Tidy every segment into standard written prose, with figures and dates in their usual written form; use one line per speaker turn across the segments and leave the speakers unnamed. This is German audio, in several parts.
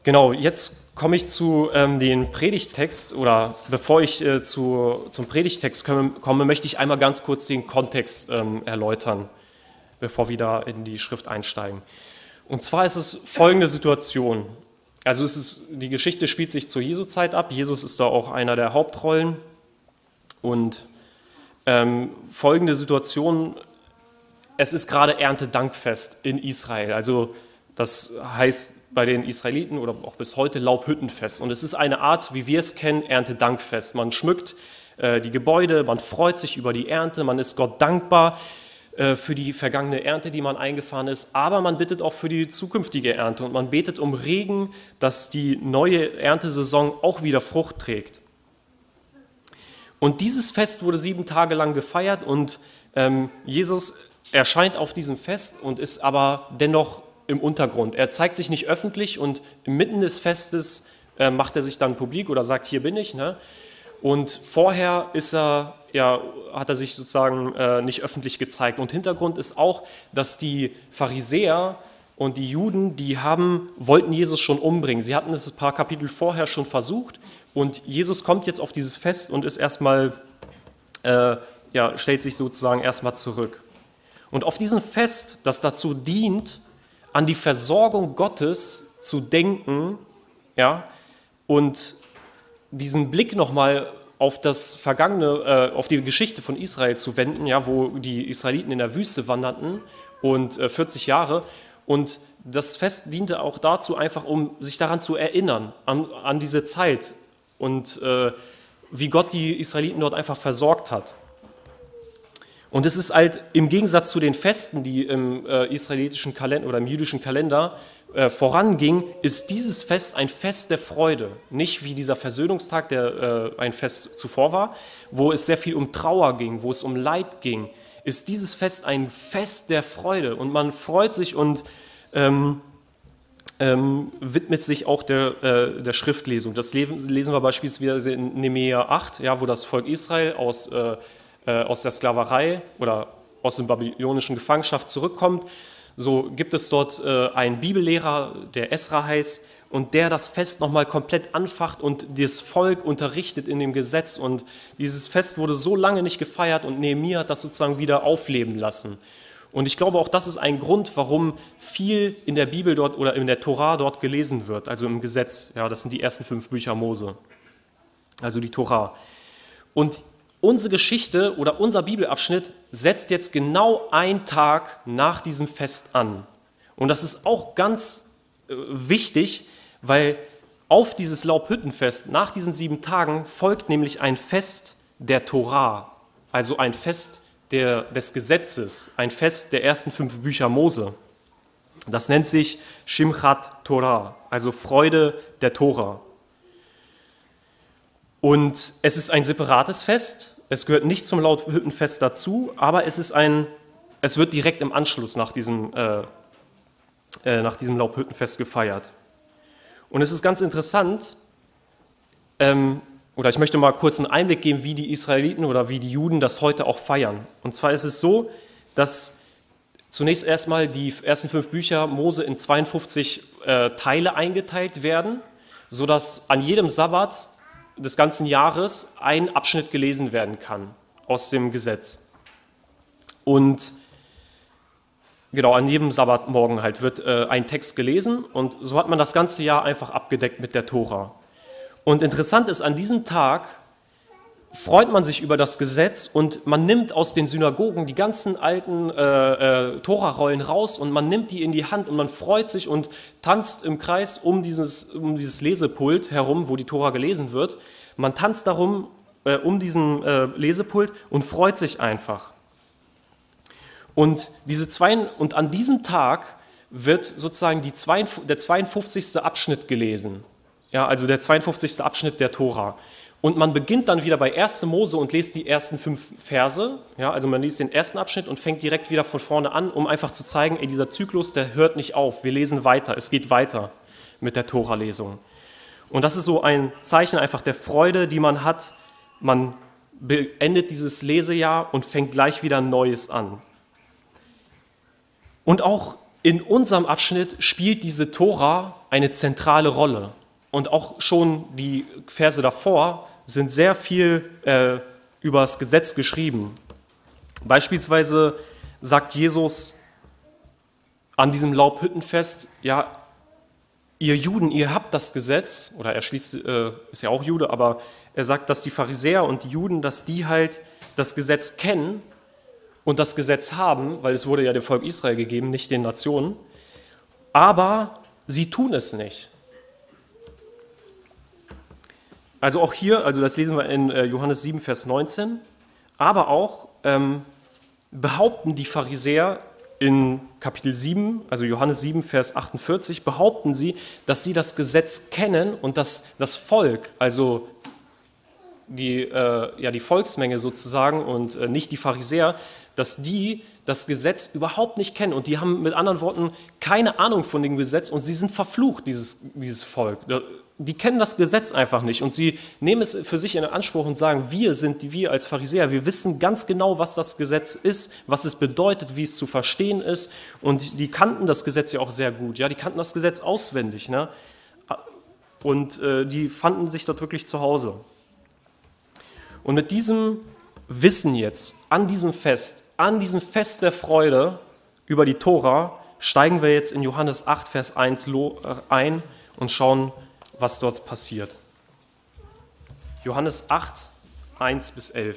Genau, jetzt komme ich zu den Predigttext oder bevor ich zum Predigttext komme, möchte ich einmal ganz kurz den Kontext erläutern, bevor wir da in die Schrift einsteigen. Und zwar ist es folgende Situation. Also die Geschichte spielt sich zur Jesu-Zeit ab. Jesus ist da auch einer der Hauptrollen. Und folgende Situation, es ist gerade Erntedankfest in Israel. Also das heißt bei den Israeliten oder auch bis heute Laubhüttenfest. Und es ist eine Art, wie wir es kennen, Erntedankfest. Man schmückt die Gebäude, man freut sich über die Ernte, man ist Gott dankbar für die vergangene Ernte, die man eingefahren ist, aber man bittet auch für die zukünftige Ernte und man betet um Regen, dass die neue Erntesaison auch wieder Frucht trägt. Und dieses Fest wurde 7 Tage lang gefeiert und Jesus erscheint auf diesem Fest und ist aber dennoch im Untergrund. Er zeigt sich nicht öffentlich und inmitten des Festes macht er sich dann publik oder sagt, hier bin ich. Ne? Und vorher hat er sich sozusagen nicht öffentlich gezeigt. Und Hintergrund ist auch, dass die Pharisäer und die Juden, wollten Jesus schon umbringen. Sie hatten es ein paar Kapitel vorher schon versucht und Jesus kommt jetzt auf dieses Fest und ist stellt sich sozusagen erstmal zurück. Und auf diesem Fest, das dazu dient, an die Versorgung Gottes zu denken, ja, und diesen Blick nochmal auf das Vergangene, auf die Geschichte von Israel zu wenden, ja, wo die Israeliten in der Wüste wanderten und 40 Jahre. Und das Fest diente auch dazu, einfach um sich daran zu erinnern, an diese Zeit und wie Gott die Israeliten dort einfach versorgt hat. Und es ist halt im Gegensatz zu den Festen, die im israelitischen Kalender oder im jüdischen Kalender voranging, ist dieses Fest ein Fest der Freude. Nicht wie dieser Versöhnungstag, der ein Fest zuvor war, wo es sehr viel um Trauer ging, wo es um Leid ging, ist dieses Fest ein Fest der Freude. Und man freut sich und widmet sich auch der Schriftlesung. Das lesen wir beispielsweise in Nehemia 8, ja, wo das Volk Israel aus der Sklaverei oder aus der babylonischen Gefangenschaft zurückkommt. So gibt es dort einen Bibellehrer, der Esra heißt, und der das Fest nochmal komplett anfacht und das Volk unterrichtet in dem Gesetz. Und dieses Fest wurde so lange nicht gefeiert und Nehemia hat das sozusagen wieder aufleben lassen. Und ich glaube, auch das ist ein Grund, warum viel in der Bibel dort oder in der Tora dort gelesen wird, also im Gesetz. Ja, das sind die ersten 5 Bücher Mose, also die Tora. Und unsere Geschichte oder unser Bibelabschnitt setzt jetzt genau einen Tag nach diesem Fest an. Und das ist auch ganz wichtig, weil auf dieses Laubhüttenfest, nach diesen 7 Tagen, folgt nämlich ein Fest der Tora, also ein Fest des Gesetzes, ein Fest der ersten 5 Bücher Mose. Das nennt sich Shimchat Torah, also Freude der Tora. Und es ist ein separates Fest, es gehört nicht zum Laubhüttenfest dazu, aber es wird direkt im Anschluss nach diesem Laubhüttenfest gefeiert. Und es ist ganz interessant, ich möchte mal kurz einen Einblick geben, wie die Israeliten oder wie die Juden das heute auch feiern. Und zwar ist es so, dass zunächst erstmal die ersten 5 Bücher Mose in 52 Teile eingeteilt werden, sodass an jedem Sabbat des ganzen Jahres ein Abschnitt gelesen werden kann aus dem Gesetz. Und genau, an jedem Sabbatmorgen halt wird ein Text gelesen und so hat man das ganze Jahr einfach abgedeckt mit der Tora. Und interessant ist, an diesem Tag freut man sich über das Gesetz und man nimmt aus den Synagogen die ganzen alten Tora-Rollen raus und man nimmt die in die Hand und man freut sich und tanzt im Kreis um dieses Lesepult herum, wo die Tora gelesen wird. Man tanzt darum um diesen Lesepult und freut sich einfach. Und an diesem Tag wird sozusagen der 52. Abschnitt gelesen. Ja, also der 52. Abschnitt der Tora. Und man beginnt dann wieder bei 1. Mose und liest die ersten 5 Verse. Ja, also man liest den ersten Abschnitt und fängt direkt wieder von vorne an, um einfach zu zeigen, dieser Zyklus, der hört nicht auf. Wir lesen weiter, es geht weiter mit der Tora-Lesung. Und das ist so ein Zeichen einfach der Freude, die man hat. Man beendet dieses Lesejahr und fängt gleich wieder ein Neues an. Und auch in unserem Abschnitt spielt diese Tora eine zentrale Rolle. Und auch schon die Verse davor sind sehr viel über das Gesetz geschrieben. Beispielsweise sagt Jesus an diesem Laubhüttenfest, ja, ihr Juden, ihr habt das Gesetz, oder er ist ja auch Jude, aber er sagt, dass die Pharisäer und die Juden, dass die halt das Gesetz kennen und das Gesetz haben, weil es wurde ja dem Volk Israel gegeben, nicht den Nationen, aber sie tun es nicht. Also auch hier, also das lesen wir in Johannes 7, Vers 19, aber auch behaupten die Pharisäer in Kapitel 7, also Johannes 7, Vers 48, behaupten sie, dass sie das Gesetz kennen und dass das Volk, also die Volksmenge sozusagen und nicht die Pharisäer, dass die das Gesetz überhaupt nicht kennen und die haben mit anderen Worten keine Ahnung von dem Gesetz und sie sind verflucht, dieses Volk. Die kennen das Gesetz einfach nicht und sie nehmen es für sich in Anspruch und sagen, wir als Pharisäer, wir wissen ganz genau, was das Gesetz ist, was es bedeutet, wie es zu verstehen ist und die kannten das Gesetz ja auch sehr gut, ja, die kannten das Gesetz auswendig, ne? Und die fanden sich dort wirklich zu Hause. Und mit diesem Wissen jetzt, an diesem Fest der Freude über die Tora, steigen wir jetzt in Johannes 8, Vers 1 ein und schauen, was dort passiert. Johannes 8, 1 bis 11.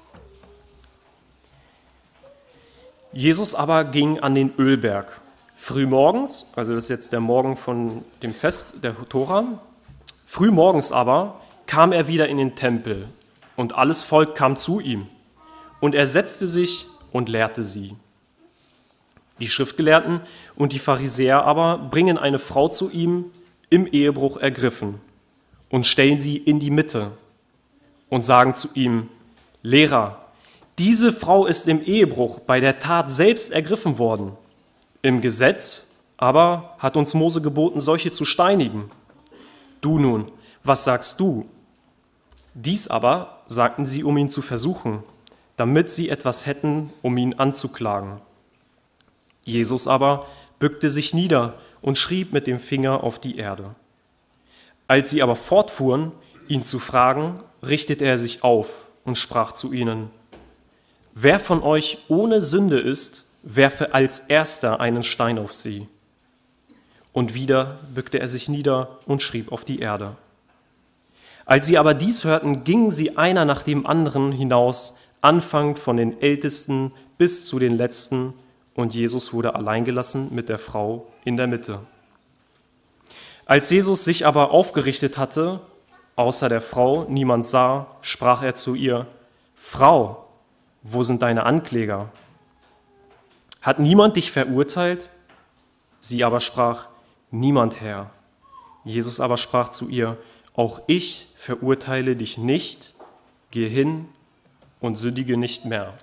Jesus aber ging an den Ölberg. Frühmorgens, also das ist jetzt der Morgen von dem Fest der Tora, frühmorgens aber kam er wieder in den Tempel und alles Volk kam zu ihm. Und er setzte sich und lehrte sie. Die Schriftgelehrten und die Pharisäer aber bringen eine Frau zu ihm, im Ehebruch ergriffen, und stellen sie in die Mitte und sagen zu ihm, Lehrer, diese Frau ist im Ehebruch bei der Tat selbst ergriffen worden. Im Gesetz aber hat uns Mose geboten, solche zu steinigen. Du nun, was sagst du? Dies aber sagten sie, um ihn zu versuchen, damit sie etwas hätten, um ihn anzuklagen. Jesus aber bückte sich nieder und schrieb mit dem Finger auf die Erde. Als sie aber fortfuhren, ihn zu fragen, richtete er sich auf und sprach zu ihnen, wer von euch ohne Sünde ist, werfe als erster einen Stein auf sie. Und wieder bückte er sich nieder und schrieb auf die Erde. Als sie aber dies hörten, gingen sie einer nach dem anderen hinaus, anfangend von den Ältesten bis zu den Letzten, und Jesus wurde allein gelassen mit der Frau in der Mitte. Als Jesus sich aber aufgerichtet hatte, außer der Frau niemand sah, sprach er zu ihr, Frau, wo sind deine Ankläger? Hat niemand dich verurteilt? Sie aber sprach, niemand, Herr. Jesus aber sprach zu ihr, auch ich verurteile dich nicht, geh hin und sündige nicht mehr.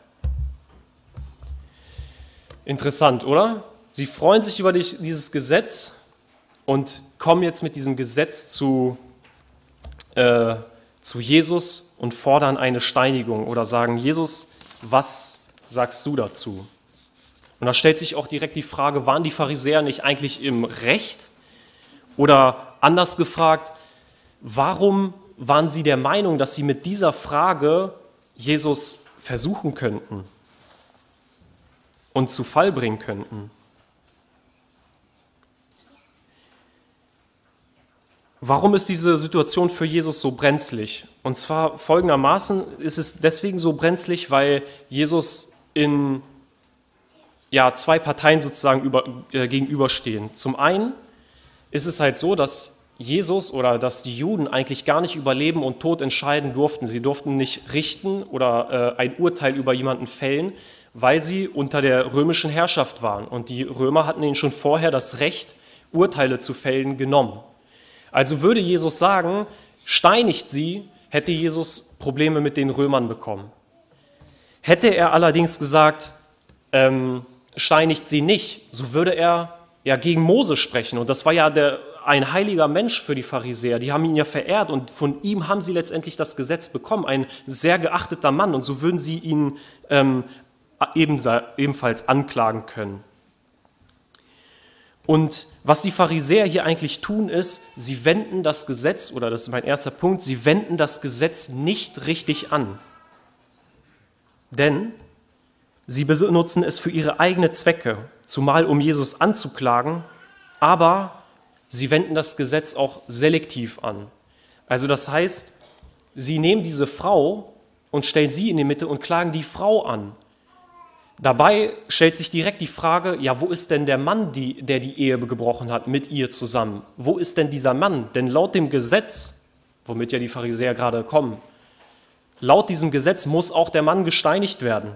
Interessant, oder? Sie freuen sich über dieses Gesetz und kommen jetzt mit diesem Gesetz zu Jesus und fordern eine Steinigung oder sagen, Jesus, was sagst du dazu? Und da stellt sich auch direkt die Frage, waren die Pharisäer nicht eigentlich im Recht? Oder anders gefragt, warum waren sie der Meinung, dass sie mit dieser Frage Jesus versuchen könnten und zu Fall bringen könnten? Warum ist diese Situation für Jesus so brenzlig? Und zwar folgendermaßen ist es deswegen so brenzlig, weil Jesus in zwei Parteien sozusagen gegenüberstehen. Zum einen ist es halt so, dass Jesus oder dass die Juden eigentlich gar nicht über Leben und Tod entscheiden durften. Sie durften nicht richten oder ein Urteil über jemanden fällen, weil sie unter der römischen Herrschaft waren. Und die Römer hatten ihnen schon vorher das Recht, Urteile zu fällen, genommen. Also würde Jesus sagen, steinigt sie, hätte Jesus Probleme mit den Römern bekommen. Hätte er allerdings gesagt, steinigt sie nicht, so würde er ja gegen Mose sprechen. Und das war ja ein heiliger Mensch für die Pharisäer. Die haben ihn ja verehrt und von ihm haben sie letztendlich das Gesetz bekommen. Ein sehr geachteter Mann und so würden sie ihn ebenfalls anklagen können. Und was die Pharisäer hier eigentlich tun ist, sie wenden das Gesetz, oder das ist mein erster Punkt, sie wenden das Gesetz nicht richtig an. Denn sie benutzen es für ihre eigenen Zwecke, zumal um Jesus anzuklagen, aber sie wenden das Gesetz auch selektiv an. Also das heißt, sie nehmen diese Frau und stellen sie in die Mitte und klagen die Frau an. Dabei stellt sich direkt die Frage, ja, wo ist denn der Mann, der die Ehe gebrochen hat mit ihr zusammen? Wo ist denn dieser Mann? Denn laut dem Gesetz, womit ja die Pharisäer gerade kommen, laut diesem Gesetz muss auch der Mann gesteinigt werden.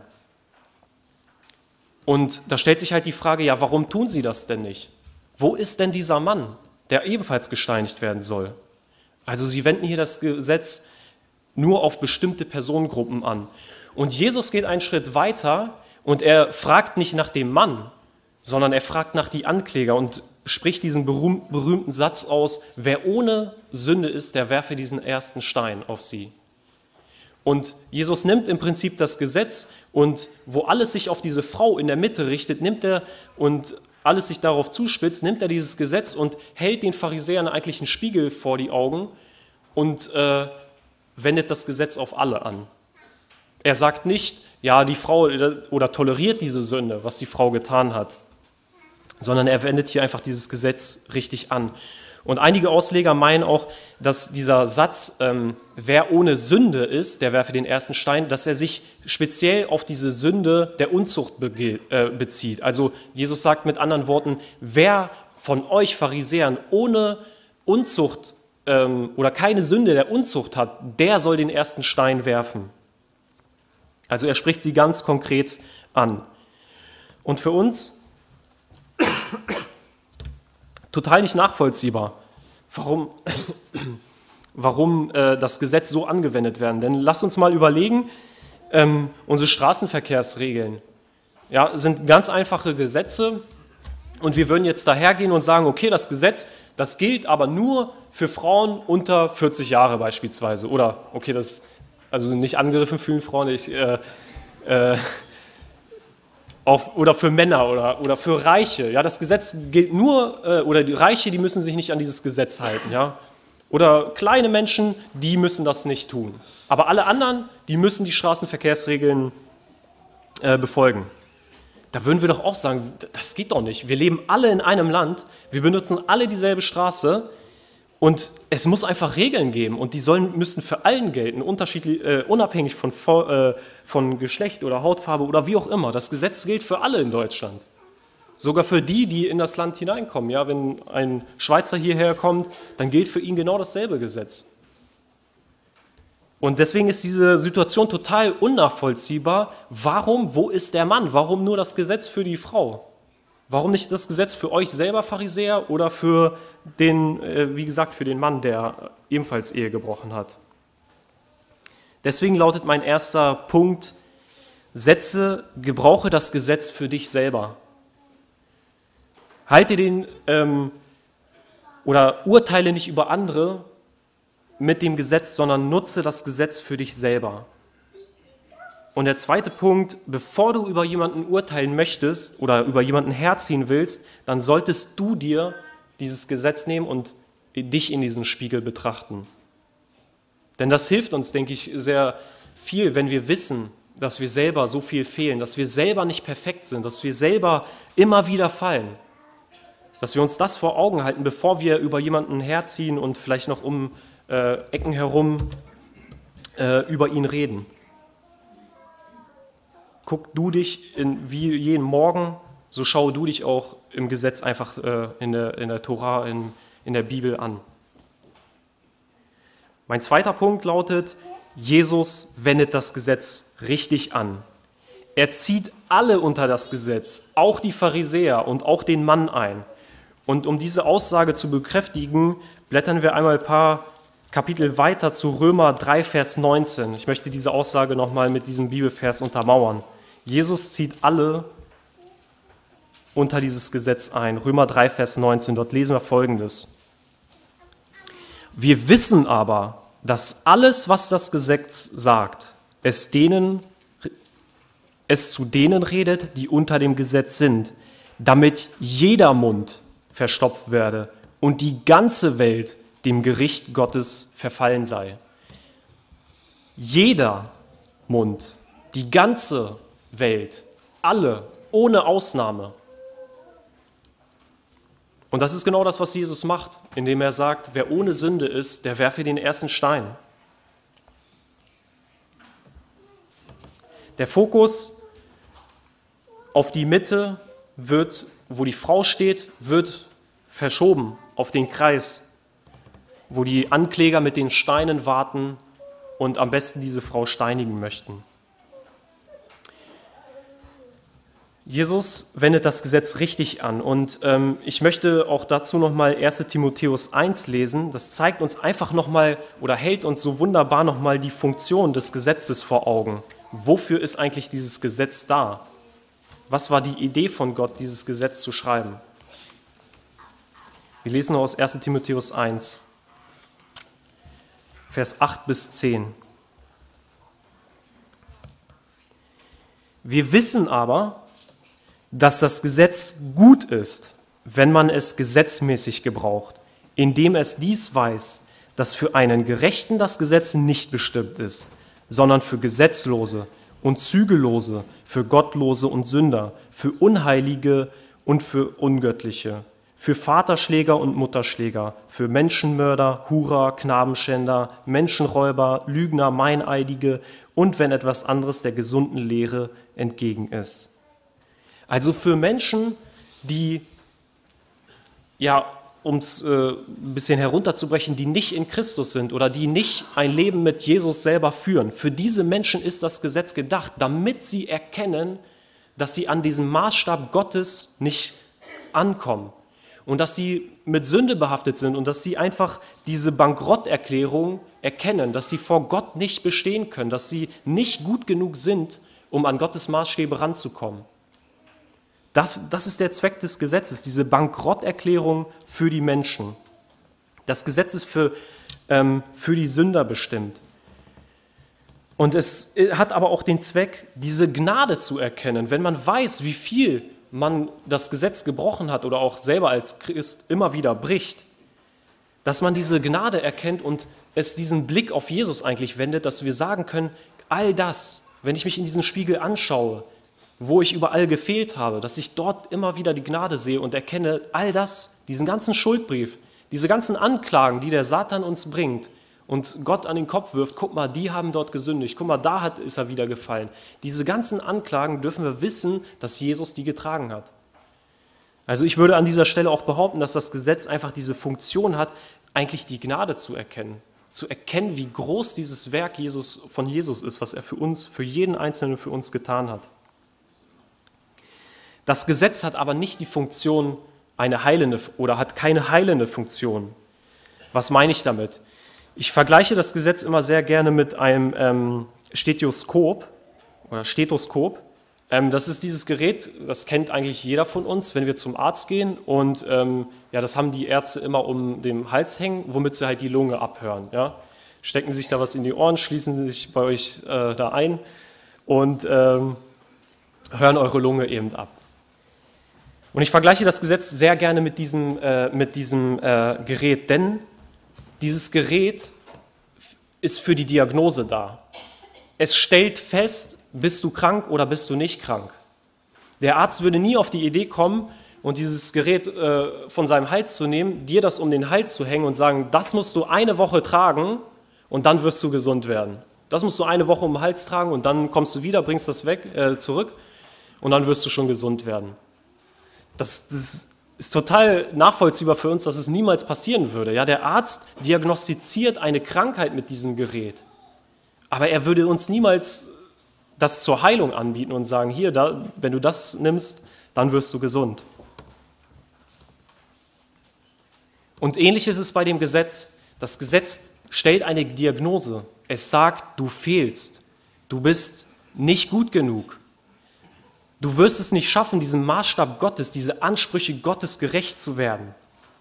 Und da stellt sich halt die Frage, ja, warum tun sie das denn nicht? Wo ist denn dieser Mann, der ebenfalls gesteinigt werden soll? Also sie wenden hier das Gesetz nur auf bestimmte Personengruppen an. Und Jesus geht einen Schritt weiter und er fragt nicht nach dem Mann, sondern er fragt nach die Ankläger und spricht diesen berühmten Satz aus, wer ohne Sünde ist, der werfe diesen ersten Stein auf sie. Und Jesus nimmt im Prinzip das Gesetz und wo alles sich auf diese Frau in der Mitte richtet, nimmt er und alles sich darauf zuspitzt, nimmt er dieses Gesetz und hält den Pharisäern eigentlich einen Spiegel vor die Augen und wendet das Gesetz auf alle an. Er sagt nicht, ja, die Frau oder toleriert diese Sünde, was die Frau getan hat, sondern er wendet hier einfach dieses Gesetz richtig an. Und einige Ausleger meinen auch, dass dieser Satz, wer ohne Sünde ist, der werfe den ersten Stein, dass er sich speziell auf diese Sünde der Unzucht bezieht. Also Jesus sagt mit anderen Worten, wer von euch Pharisäern ohne Unzucht oder keine Sünde der Unzucht hat, der soll den ersten Stein werfen. Also er spricht sie ganz konkret an. Und für uns total nicht nachvollziehbar, warum das Gesetz so angewendet werden. Denn lasst uns mal überlegen, unsere Straßenverkehrsregeln sind ganz einfache Gesetze und wir würden jetzt dahergehen und sagen, okay, das Gesetz, das gilt aber nur für Frauen unter 40 Jahre beispielsweise. Oder, okay, also nicht angegriffen fühlen Frauen, oder für Männer oder für Reiche. Ja, das Gesetz gilt nur, oder die Reiche, die müssen sich nicht an dieses Gesetz halten. Ja? Oder kleine Menschen, die müssen das nicht tun. Aber alle anderen, die müssen die Straßenverkehrsregeln befolgen. Da würden wir doch auch sagen, das geht doch nicht. Wir leben alle in einem Land, wir benutzen alle dieselbe Straße und es muss einfach Regeln geben und die müssen für allen gelten, unabhängig von Geschlecht oder Hautfarbe oder wie auch immer. Das Gesetz gilt für alle in Deutschland. Sogar für die in das Land hineinkommen. Ja, wenn ein Schweizer hierher kommt, dann gilt für ihn genau dasselbe Gesetz. Und deswegen ist diese Situation total unnachvollziehbar. Wo ist der Mann? Warum nur das Gesetz für die Frau? Warum nicht das Gesetz für euch selber, Pharisäer, oder für wie gesagt, für den Mann, der ebenfalls Ehe gebrochen hat? Deswegen lautet mein erster Punkt, gebrauche das Gesetz für dich selber. Oder urteile nicht über andere mit dem Gesetz, sondern nutze das Gesetz für dich selber. Und der zweite Punkt, bevor du über jemanden urteilen möchtest oder über jemanden herziehen willst, dann solltest du dir dieses Gesetz nehmen und dich in diesen Spiegel betrachten. Denn das hilft uns, denke ich, sehr viel, wenn wir wissen, dass wir selber so viel fehlen, dass wir selber nicht perfekt sind, dass wir selber immer wieder fallen. Dass wir uns das vor Augen halten, bevor wir über jemanden herziehen und vielleicht noch um Ecken herum über ihn reden. Guck du dich wie jeden Morgen, so schaue du dich auch im Gesetz einfach in der Tora, in der Bibel an. Mein zweiter Punkt lautet, Jesus wendet das Gesetz richtig an. Er zieht alle unter das Gesetz, auch die Pharisäer und auch den Mann ein. Und um diese Aussage zu bekräftigen, blättern wir einmal ein paar Kapitel weiter zu Römer 3, Vers 19. Ich möchte diese Aussage nochmal mit diesem Bibelvers untermauern. Jesus zieht alle unter dieses Gesetz ein. Römer 3, Vers 19, dort lesen wir Folgendes. Wir wissen aber, dass alles, was das Gesetz sagt, es zu denen redet, die unter dem Gesetz sind, damit jeder Mund verstopft werde und die ganze Welt dem Gericht Gottes verfallen sei. Jeder Mund, die ganze Welt, alle, ohne Ausnahme. Und das ist genau das, was Jesus macht, indem er sagt, wer ohne Sünde ist, der werfe den ersten Stein. Der Fokus auf die Mitte wird, wo die Frau steht, wird verschoben auf den Kreis, wo die Ankläger mit den Steinen warten und am besten diese Frau steinigen möchten. Jesus wendet das Gesetz richtig an und ich möchte auch dazu nochmal 1. Timotheus 1 lesen. Das zeigt uns einfach nochmal oder hält uns so wunderbar nochmal die Funktion des Gesetzes vor Augen. Wofür ist eigentlich dieses Gesetz da? Was war die Idee von Gott, dieses Gesetz zu schreiben? Wir lesen aus 1. Timotheus 1, Vers 8 bis 10. Wir wissen aber, dass das Gesetz gut ist, wenn man es gesetzmäßig gebraucht, indem es dies weiß, dass für einen Gerechten das Gesetz nicht bestimmt ist, sondern für Gesetzlose und Zügellose, für Gottlose und Sünder, für Unheilige und für Ungöttliche, für Vaterschläger und Mutterschläger, für Menschenmörder, Hurer, Knabenschänder, Menschenräuber, Lügner, Meineidige und wenn etwas anderes der gesunden Lehre entgegen ist. Also für Menschen, die, ja, um es ein bisschen herunterzubrechen, die nicht in Christus sind oder die nicht ein Leben mit Jesus selber führen. Für diese Menschen ist das Gesetz gedacht, damit sie erkennen, dass sie an diesem Maßstab Gottes nicht ankommen und dass sie mit Sünde behaftet sind und dass sie einfach diese Bankrotterklärung erkennen, dass sie vor Gott nicht bestehen können, dass sie nicht gut genug sind, um an Gottes Maßstäbe ranzukommen. Das ist der Zweck des Gesetzes, diese Bankrotterklärung für die Menschen. Das Gesetz ist für die Sünder bestimmt. Und es hat aber auch den Zweck, diese Gnade zu erkennen. Wenn man weiß, wie viel man das Gesetz gebrochen hat oder auch selber als Christ immer wieder bricht, dass man diese Gnade erkennt und es diesen Blick auf Jesus eigentlich wendet, dass wir sagen können, all das, wenn ich mich in diesen Spiegel anschaue, wo ich überall gefehlt habe, dass ich dort immer wieder die Gnade sehe und erkenne, all das, diesen ganzen Schuldbrief, diese ganzen Anklagen, die der Satan uns bringt und Gott an den Kopf wirft, guck mal, die haben dort gesündigt, guck mal, ist er wieder gefallen. Diese ganzen Anklagen dürfen wir wissen, dass Jesus die getragen hat. Also ich würde an dieser Stelle auch behaupten, dass das Gesetz einfach diese Funktion hat, eigentlich die Gnade zu erkennen, wie groß dieses Werk von Jesus ist, was er für uns, für jeden Einzelnen für uns getan hat. Das Gesetz hat aber nicht die Funktion, hat keine heilende Funktion. Was meine ich damit? Ich vergleiche das Gesetz immer sehr gerne mit einem Stethoskop. Das ist dieses Gerät, das kennt eigentlich jeder von uns, wenn wir zum Arzt gehen und das haben die Ärzte immer um den Hals hängen, womit sie halt die Lunge abhören. Ja? Stecken sich da was in die Ohren, schließen sie sich bei euch da ein und hören eure Lunge eben ab. Und ich vergleiche das Gesetz sehr gerne mit diesem Gerät, denn dieses Gerät ist für die Diagnose da. Es stellt fest, bist du krank oder bist du nicht krank. Der Arzt würde nie auf die Idee kommen und dieses Gerät von seinem Hals zu nehmen, dir das um den Hals zu hängen und sagen, das musst du eine Woche tragen und dann wirst du gesund werden. Das musst du eine Woche um den Hals tragen und dann kommst du wieder, bringst das zurück und dann wirst du schon gesund werden. Das ist total nachvollziehbar für uns, dass es niemals passieren würde. Ja, der Arzt diagnostiziert eine Krankheit mit diesem Gerät, aber er würde uns niemals das zur Heilung anbieten und sagen, hier, wenn du das nimmst, dann wirst du gesund. Und ähnlich ist es bei dem Gesetz. Das Gesetz stellt eine Diagnose. Es sagt, du fehlst, du bist nicht gut genug. Du wirst es nicht schaffen, diesem Maßstab Gottes, diese Ansprüche Gottes gerecht zu werden.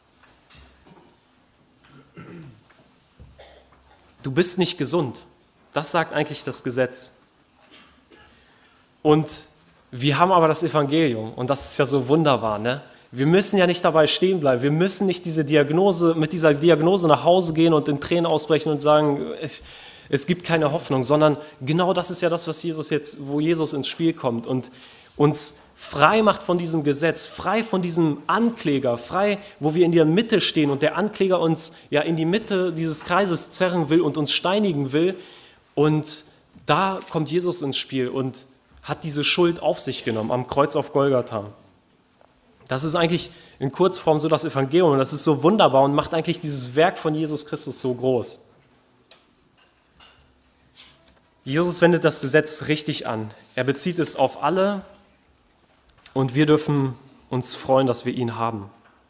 Du bist nicht gesund. Das sagt eigentlich das Gesetz. Und wir haben aber das Evangelium und das ist ja so wunderbar, ne? Wir müssen ja nicht dabei stehen bleiben. Wir müssen nicht mit dieser Diagnose nach Hause gehen und in Tränen ausbrechen und sagen, es gibt keine Hoffnung, sondern genau das ist ja das, wo Jesus ins Spiel kommt und uns frei macht von diesem Gesetz, frei von diesem Ankläger, frei, wo wir in der Mitte stehen und der Ankläger uns ja in die Mitte dieses Kreises zerren will und uns steinigen will. Und da kommt Jesus ins Spiel und hat diese Schuld auf sich genommen am Kreuz auf Golgatha. Das ist eigentlich in Kurzform so das Evangelium und das ist so wunderbar und macht eigentlich dieses Werk von Jesus Christus so groß. Jesus wendet das Gesetz richtig an. Er bezieht es auf alle und wir dürfen uns freuen, dass wir ihn haben.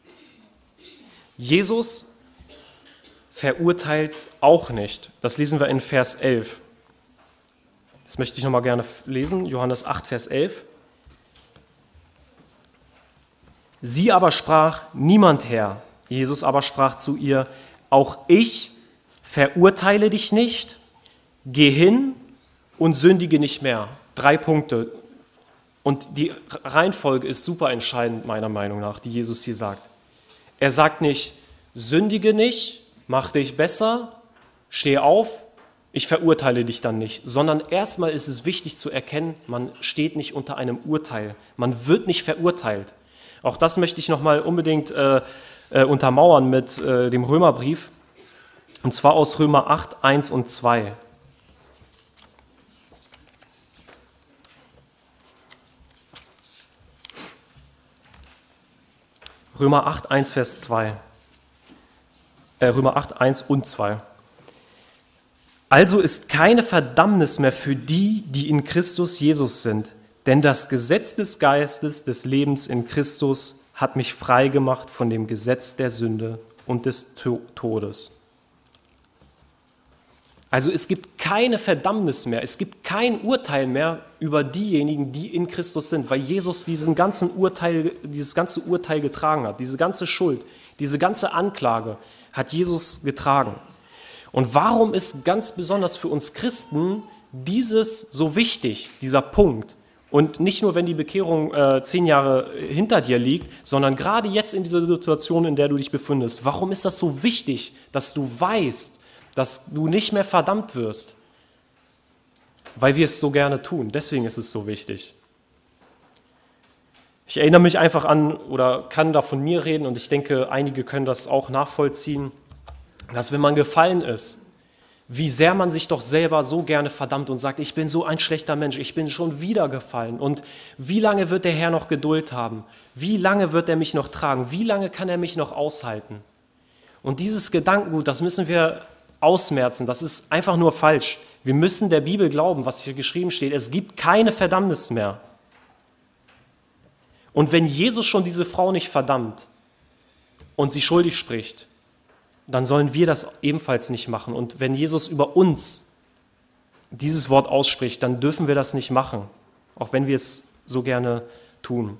Jesus verurteilt auch nicht. Das lesen wir in Vers 11. Das möchte ich nochmal gerne lesen, Johannes 8, Vers 11. Sie aber sprach, niemand Herr. Jesus aber sprach zu ihr, auch ich verurteile dich nicht, geh hin und sündige nicht mehr. 3 Punkte. Und die Reihenfolge ist super entscheidend, meiner Meinung nach, die Jesus hier sagt. Er sagt nicht, sündige nicht, mach dich besser, steh auf, ich verurteile dich dann nicht, sondern erstmal ist es wichtig zu erkennen, man steht nicht unter einem Urteil, man wird nicht verurteilt. Auch das möchte ich nochmal unbedingt untermauern mit dem Römerbrief, und zwar aus Römer 8, 1 und 2. Römer 8, 1, Vers 2. Römer 8, 1 und 2. Also ist keine Verdammnis mehr für die, die in Christus Jesus sind, denn das Gesetz des Geistes des Lebens in Christus hat mich frei gemacht von dem Gesetz der Sünde und des Todes. Also es gibt keine Verdammnis mehr, es gibt kein Urteil mehr über diejenigen, die in Christus sind, weil Jesus dieses ganze Urteil getragen hat, diese ganze Schuld, diese ganze Anklage hat Jesus getragen. Und warum ist ganz besonders für uns Christen dieses so wichtig, dieser Punkt? Und nicht nur, wenn die Bekehrung 10 Jahre hinter dir liegt, sondern gerade jetzt in dieser Situation, in der du dich befindest. Warum ist das so wichtig, dass du weißt, dass du nicht mehr verdammt wirst? Weil wir es so gerne tun. Deswegen ist es so wichtig. Ich erinnere mich einfach an oder kann da von mir reden und ich denke, einige können das auch nachvollziehen, dass wenn man gefallen ist, wie sehr man sich doch selber so gerne verdammt und sagt, ich bin so ein schlechter Mensch, ich bin schon wieder gefallen und wie lange wird der Herr noch Geduld haben? Wie lange wird er mich noch tragen? Wie lange kann er mich noch aushalten? Und dieses Gedankengut, das müssen wir ausmerzen, das ist einfach nur falsch. Wir müssen der Bibel glauben, was hier geschrieben steht. Es gibt keine Verdammnis mehr. Und wenn Jesus schon diese Frau nicht verdammt und sie schuldig spricht, dann sollen wir das ebenfalls nicht machen. Und wenn Jesus über uns dieses Wort ausspricht, dann dürfen wir das nicht machen, auch wenn wir es so gerne tun.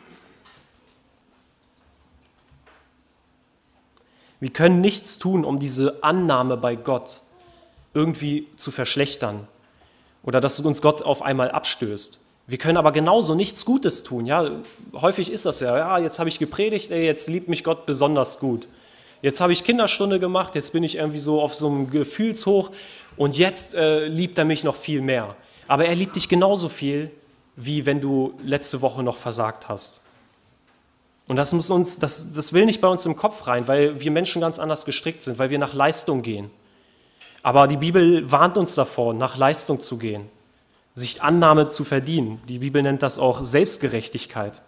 Wir können nichts tun, um diese Annahme bei Gott irgendwie zu verschlechtern oder dass uns Gott auf einmal abstößt. Wir können aber genauso nichts Gutes tun. Ja, häufig ist das ja, jetzt habe ich gepredigt, jetzt liebt mich Gott besonders gut. Jetzt habe ich Kinderstunde gemacht, jetzt bin ich irgendwie so auf so einem Gefühlshoch und jetzt liebt er mich noch viel mehr. Aber er liebt dich genauso viel, wie wenn du letzte Woche noch versagt hast. Und das will nicht bei uns im Kopf rein, weil wir Menschen ganz anders gestrickt sind, weil wir nach Leistung gehen. Aber die Bibel warnt uns davor, nach Leistung zu gehen, sich Annahme zu verdienen. Die Bibel nennt das auch Selbstgerechtigkeit.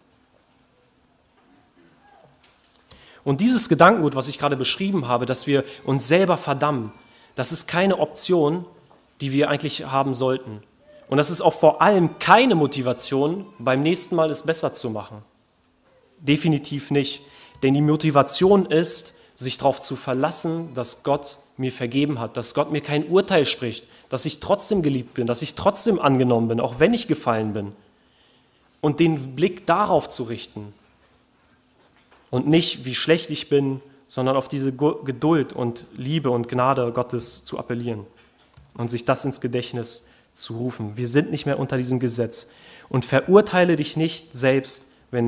Und dieses Gedankengut, was ich gerade beschrieben habe, dass wir uns selber verdammen, das ist keine Option, die wir eigentlich haben sollten. Und das ist auch vor allem keine Motivation, beim nächsten Mal es besser zu machen. Definitiv nicht. Denn die Motivation ist, sich darauf zu verlassen, dass Gott mir vergeben hat, dass Gott mir kein Urteil spricht, dass ich trotzdem geliebt bin, dass ich trotzdem angenommen bin, auch wenn ich gefallen bin. Und den Blick darauf zu richten. Und nicht, wie schlecht ich bin, sondern auf diese Geduld und Liebe und Gnade Gottes zu appellieren und sich das ins Gedächtnis zu rufen. Wir sind nicht mehr unter diesem Gesetz. Und verurteile dich nicht selbst, wenn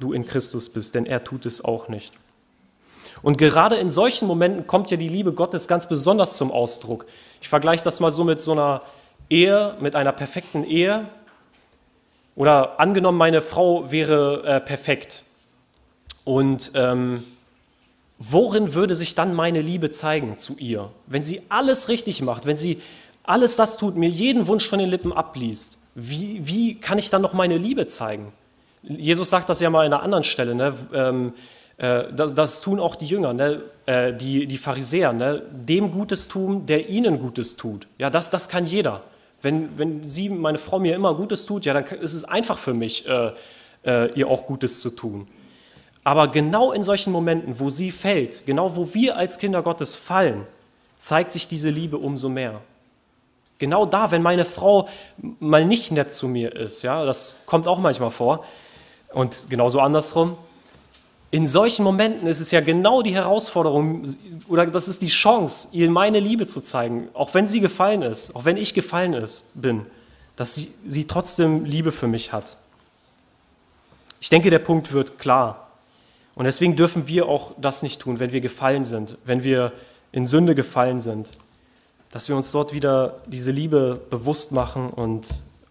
du in Christus bist, denn er tut es auch nicht. Und gerade in solchen Momenten kommt ja die Liebe Gottes ganz besonders zum Ausdruck. Ich vergleiche das mal so mit so einer Ehe, mit einer perfekten Ehe. Oder angenommen, meine Frau wäre perfekt. Und worin würde sich dann meine Liebe zeigen zu ihr? Wenn sie alles richtig macht, wenn sie alles das tut, mir jeden Wunsch von den Lippen abliest, wie kann ich dann noch meine Liebe zeigen? Jesus sagt das ja mal an einer anderen Stelle, ne? Das tun auch die Jünger, ne? Die Pharisäer, ne? Dem Gutes tun, der ihnen Gutes tut. Ja, das kann jeder. Wenn meine Frau mir immer Gutes tut, ja, dann ist es einfach für mich, ihr auch Gutes zu tun. Aber genau in solchen Momenten, wo sie fällt, genau wo wir als Kinder Gottes fallen, zeigt sich diese Liebe umso mehr. Genau da, wenn meine Frau mal nicht nett zu mir ist, ja, das kommt auch manchmal vor und genauso andersrum. In solchen Momenten ist es ja genau die Herausforderung oder das ist die Chance, ihr meine Liebe zu zeigen, auch wenn sie gefallen ist, auch wenn ich gefallen bin, dass sie trotzdem Liebe für mich hat. Ich denke, der Punkt wird klar. Und deswegen dürfen wir auch das nicht tun, wenn wir gefallen sind, wenn wir in Sünde gefallen sind, dass wir uns dort wieder diese Liebe bewusst machen und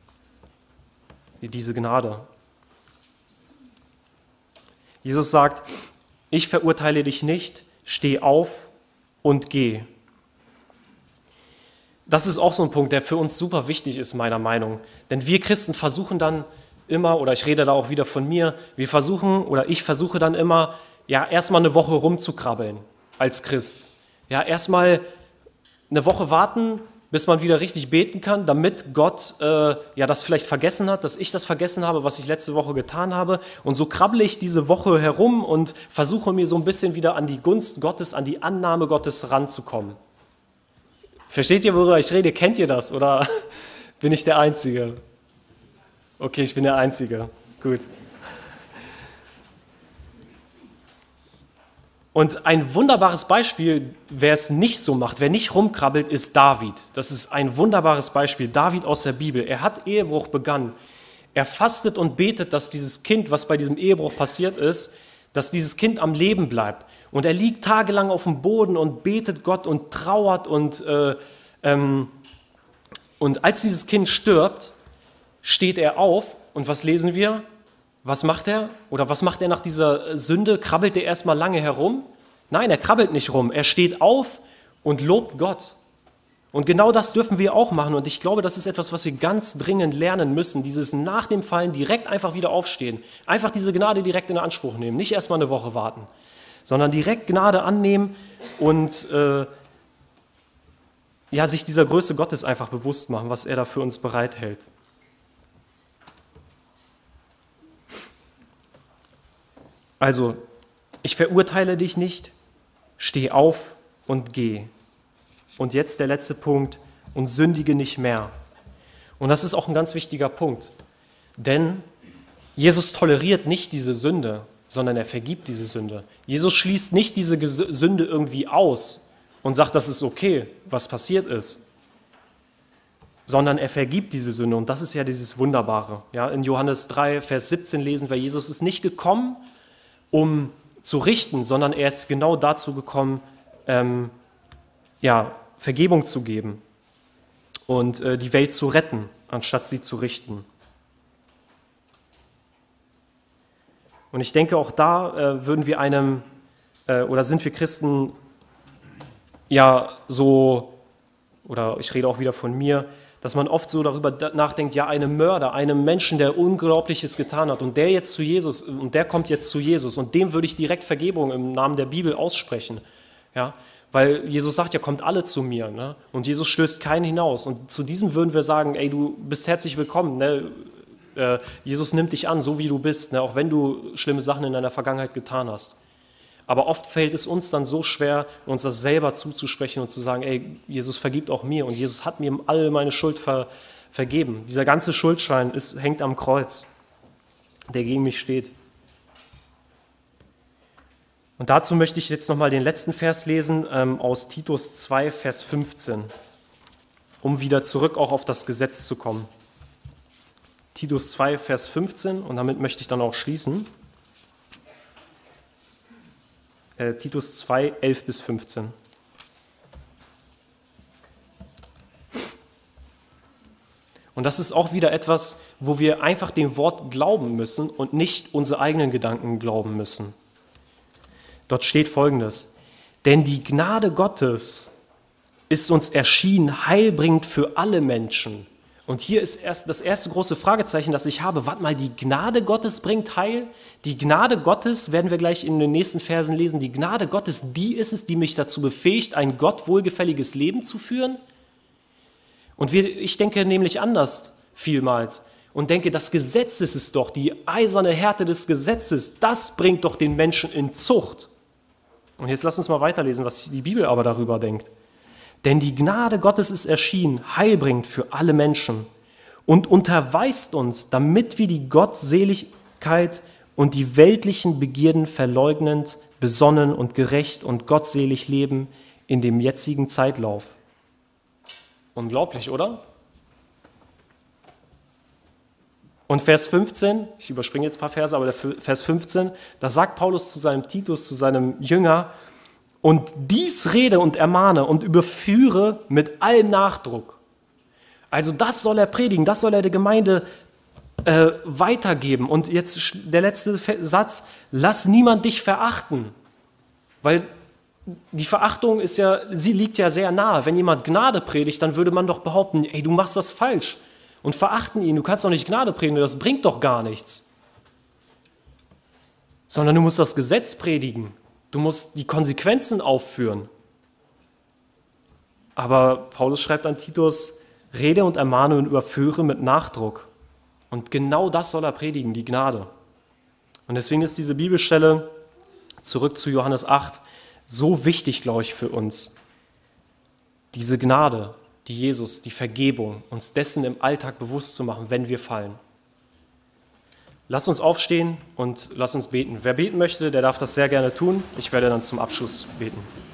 diese Gnade. Jesus sagt, ich verurteile dich nicht, steh auf und geh. Das ist auch so ein Punkt, der für uns super wichtig ist, meiner Meinung. Denn wir Christen versuchen dann immer, oder ich rede da auch wieder von mir, ich versuche dann immer, ja, erstmal eine Woche rumzukrabbeln als Christ. Ja, erstmal eine Woche warten, bis man wieder richtig beten kann, damit Gott das vielleicht vergessen hat, dass ich das vergessen habe, was ich letzte Woche getan habe. Und so krabbele ich diese Woche herum und versuche mir so ein bisschen wieder an die Gunst Gottes, an die Annahme Gottes ranzukommen. Versteht ihr, worüber ich rede? Kennt ihr das oder bin ich der Einzige? Okay, ich bin der Einzige. Gut. Und ein wunderbares Beispiel, wer es nicht so macht, wer nicht rumkrabbelt, ist David. Das ist ein wunderbares Beispiel. David aus der Bibel. Er hat Ehebruch begangen. Er fastet und betet, dass dieses Kind, was bei diesem Ehebruch passiert ist, dass dieses Kind am Leben bleibt. Und er liegt tagelang auf dem Boden und betet Gott und trauert. Und als dieses Kind stirbt, steht er auf und was lesen wir? Was macht er? Oder was macht er nach dieser Sünde? Krabbelt er erstmal lange herum? Nein, er krabbelt nicht rum. Er steht auf und lobt Gott. Und genau das dürfen wir auch machen. Und ich glaube, das ist etwas, was wir ganz dringend lernen müssen. Dieses nach dem Fallen direkt einfach wieder aufstehen. Einfach diese Gnade direkt in Anspruch nehmen. Nicht erstmal eine Woche warten, sondern direkt Gnade annehmen und sich dieser Größe Gottes einfach bewusst machen, was er da für uns bereithält. Also, ich verurteile dich nicht, steh auf und geh. Und jetzt der letzte Punkt, und sündige nicht mehr. Und das ist auch ein ganz wichtiger Punkt, denn Jesus toleriert nicht diese Sünde, sondern er vergibt diese Sünde. Jesus schließt nicht diese Sünde irgendwie aus und sagt, das ist okay, was passiert ist, sondern er vergibt diese Sünde. Und das ist ja dieses Wunderbare. Ja, in Johannes 3, Vers 17 lesen wir, Jesus ist nicht gekommen, um zu richten, sondern er ist genau dazu gekommen, Vergebung zu geben und die Welt zu retten, anstatt sie zu richten. Und ich denke, auch da sind wir Christen oder ich rede auch wieder von mir, dass man oft so darüber nachdenkt, ja, einem Menschen, der Unglaubliches getan hat und der kommt jetzt zu Jesus und dem würde ich direkt Vergebung im Namen der Bibel aussprechen. Ja, weil Jesus sagt ja, kommt alle zu mir, ne? Und Jesus stößt keinen hinaus. Und zu diesem würden wir sagen, ey, du bist herzlich willkommen, ne? Jesus nimmt dich an, so wie du bist, ne? Auch wenn du schlimme Sachen in deiner Vergangenheit getan hast. Aber oft fällt es uns dann so schwer, uns das selber zuzusprechen und zu sagen, ey, Jesus vergibt auch mir und Jesus hat mir all meine Schuld vergeben. Dieser ganze Schuldschein hängt am Kreuz, der gegen mich steht. Und dazu möchte ich jetzt nochmal den letzten Vers lesen aus Titus 2, Vers 15, um wieder zurück auch auf das Gesetz zu kommen. Titus 2, Vers 15 und damit möchte ich dann auch schließen. Titus 2, 11 bis 15. Und das ist auch wieder etwas, wo wir einfach dem Wort glauben müssen und nicht unsere eigenen Gedanken glauben müssen. Dort steht Folgendes: Denn die Gnade Gottes ist uns erschienen, heilbringend für alle Menschen. Und hier ist erst das erste große Fragezeichen, das ich habe. Warte mal, die Gnade Gottes bringt Heil? Die Gnade Gottes, werden wir gleich in den nächsten Versen lesen, die Gnade Gottes, die ist es, die mich dazu befähigt, ein Gott wohlgefälliges Leben zu führen? Und ich denke nämlich anders vielmals und denke, das Gesetz ist es doch, die eiserne Härte des Gesetzes, das bringt doch den Menschen in Zucht. Und jetzt lass uns mal weiterlesen, was die Bibel aber darüber denkt. Denn die Gnade Gottes ist erschienen, heilbringend für alle Menschen und unterweist uns, damit wir die Gottseligkeit und die weltlichen Begierden verleugnend, besonnen und gerecht und gottselig leben in dem jetzigen Zeitlauf. Unglaublich, oder? Und Vers 15, ich überspringe jetzt ein paar Verse, aber der Vers 15, da sagt Paulus zu seinem Titus, zu seinem Jünger: Und dies rede und ermahne und überführe mit allem Nachdruck. Also das soll er predigen, das soll er der Gemeinde weitergeben. Und jetzt der letzte Satz: Lass niemand dich verachten. Weil die Verachtung sie liegt ja sehr nahe. Wenn jemand Gnade predigt, dann würde man doch behaupten, ey, du machst das falsch. Und verachten ihn, du kannst doch nicht Gnade predigen, das bringt doch gar nichts. Sondern du musst das Gesetz predigen. Du musst die Konsequenzen aufführen. Aber Paulus schreibt an Titus: Rede und ermahne und überführe mit Nachdruck. Und genau das soll er predigen, die Gnade. Und deswegen ist diese Bibelstelle, zurück zu Johannes 8, so wichtig, glaube ich, für uns. Diese Gnade, die Jesus, die Vergebung, uns dessen im Alltag bewusst zu machen, wenn wir fallen. Lass uns aufstehen und lass uns beten. Wer beten möchte, der darf das sehr gerne tun. Ich werde dann zum Abschluss beten.